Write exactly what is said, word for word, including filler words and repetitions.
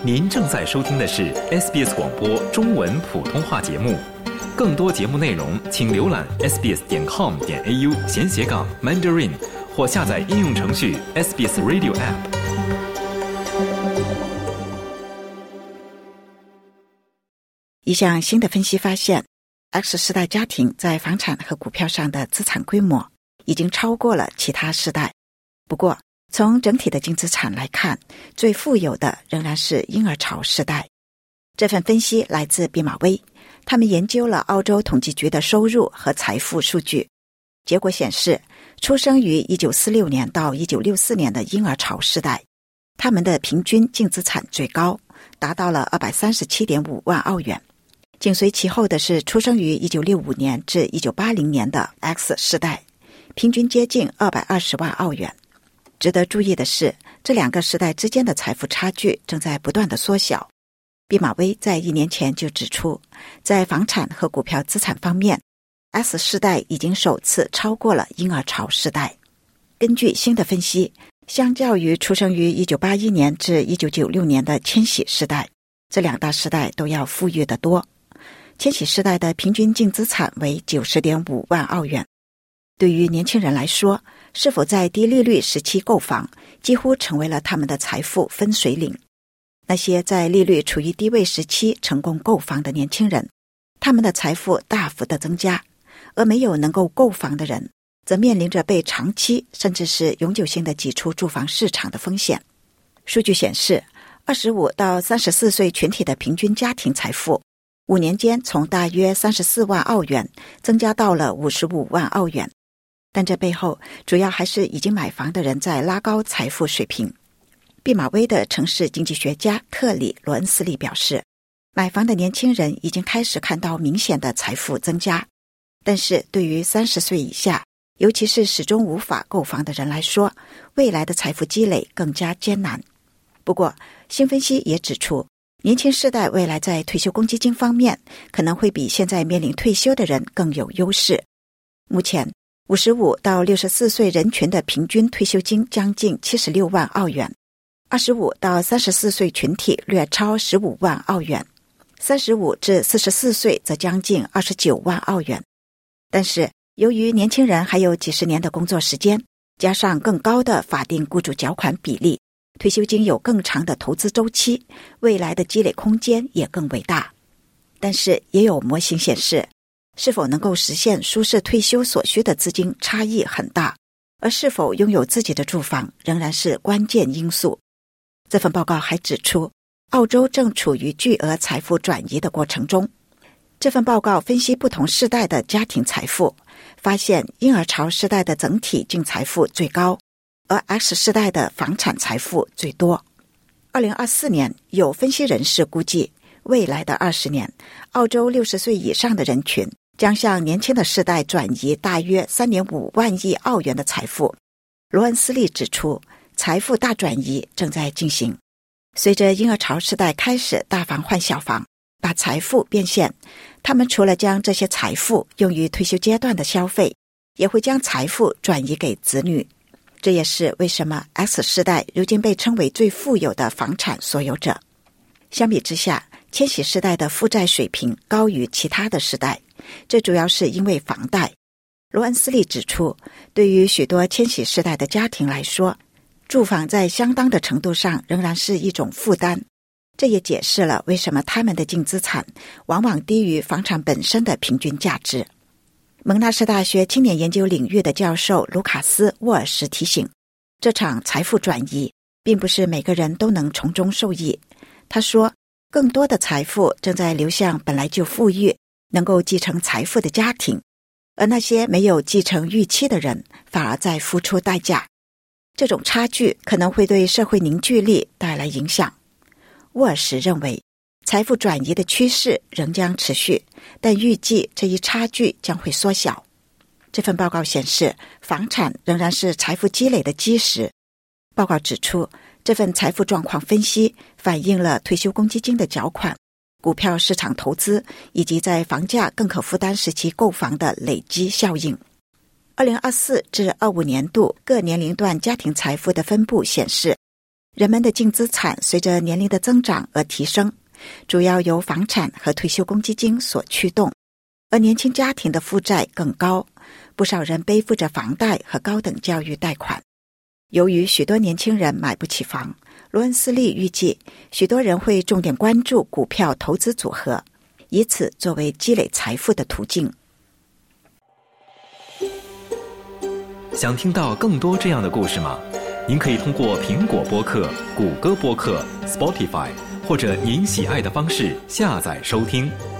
您正在收听的是 S B S 广播中文普通话节目，更多节目内容请浏览 s b s 点 com 点 a u 闲斜杠 Mandarin 或下载应用程序 S B S Radio App。 一项新的分析发现， X 世代家庭在房产和股票上的资产规模已经超过了其他世代。不过，从整体的净资产来看，最富有的仍然是婴儿潮世代。这份分析来自毕马威，他们研究了澳洲统计局的收入和财富数据。结果显示，出生于一九四六年到一九六四年的婴儿潮世代，他们的平均净资产最高，达到了 二百三十七点五万澳元。紧随其后的是出生于一九六五年至一九八零年的 X 世代，平均接近二百二十万澳元。值得注意的是，这两个时代之间的财富差距正在不断的缩小。毕马威在一年前就指出，在房产和股票资产方面， X 世代已经首次超过了婴儿潮世代。根据新的分析，相较于出生于一九八一年至一九九六年的千禧世代，这两大世代都要富裕得多。千禧世代的平均净资产为 九十点五万澳元。对于年轻人来说，是否在低利率时期购房几乎成为了他们的财富分水岭。那些在利率处于低位时期成功购房的年轻人，他们的财富大幅的增加，而没有能够购房的人则面临着被长期甚至是永久性的挤出住房市场的风险。数据显示，二十五到三十四岁群体的平均家庭财富五年间从大约三十四万澳元增加到了五十五万澳元。但这背后主要还是已经买房的人在拉高财富水平。毕马威的城市经济学家特里·罗恩斯利表示，买房的年轻人已经开始看到明显的财富增加，但是对于三十岁以下，尤其是始终无法购房的人来说，未来的财富积累更加艰难。不过，新分析也指出，年轻世代未来在退休公积金方面可能会比现在面临退休的人更有优势。目前五十五到六十四岁人群的平均退休金将近七十六万澳元，二十五到三十四岁群体略超十五万澳元，三十五至四十四岁则将近二十九万澳元。但是由于年轻人还有几十年的工作时间，加上更高的法定雇主缴款比例，退休金有更长的投资周期，未来的积累空间也更伟大。但是也有模型显示，是否能够实现舒适退休所需的资金差异很大，而是否拥有自己的住房仍然是关键因素。这份报告还指出，澳洲正处于巨额财富转移的过程中。这份报告分析不同世代的家庭财富，发现婴儿潮世代的整体净财富最高，而 X 世代的房产财富最多。二零二四年，有分析人士估计，未来的二十年，澳洲六十岁以上的人群将向年轻的世代转移大约 三点五万亿澳元的财富。罗恩斯利指出，财富大转移正在进行。随着婴儿潮世代开始大房换小房，把财富变现，他们除了将这些财富用于退休阶段的消费，也会将财富转移给子女。这也是为什么 X 世代如今被称为最富有的房产所有者。相比之下，千禧世代的负债水平高于其他的世代，这主要是因为房贷。罗恩斯利指出，对于许多千禧世代的家庭来说，住房在相当的程度上仍然是一种负担，这也解释了为什么他们的净资产往往低于房产本身的平均价值。蒙纳士大学青年研究领域的教授卢卡斯·沃尔什提醒，这场财富转移并不是每个人都能从中受益。他说，更多的财富正在流向本来就富裕、能够继承财富的家庭，而那些没有继承预期的人反而在付出代价。这种差距可能会对社会凝聚力带来影响。沃尔什认为，财富转移的趋势仍将持续，但预计这一差距将会缩小。这份报告显示，房产仍然是财富积累的基石。报告指出，这份财富状况分析反映了退休公积金的缴款、股票市场投资以及在房价更可负担时期购房的累积效应。二零二四至二五年度各年龄段家庭财富的分布显示， 人们的净资产随着年龄的增长而提升，主要由房产和退休公积金所驱动，而年轻家庭的负债更高，不少人背负着房贷和高等教育贷款。由于许多年轻人买不起房，罗恩斯利预计许多人会重点关注股票投资组合，以此作为积累财富的途径。 想听到更多这样的故事吗？您可以通过苹果播客、谷歌播客、Spotify 或者您喜爱的方式下载收听。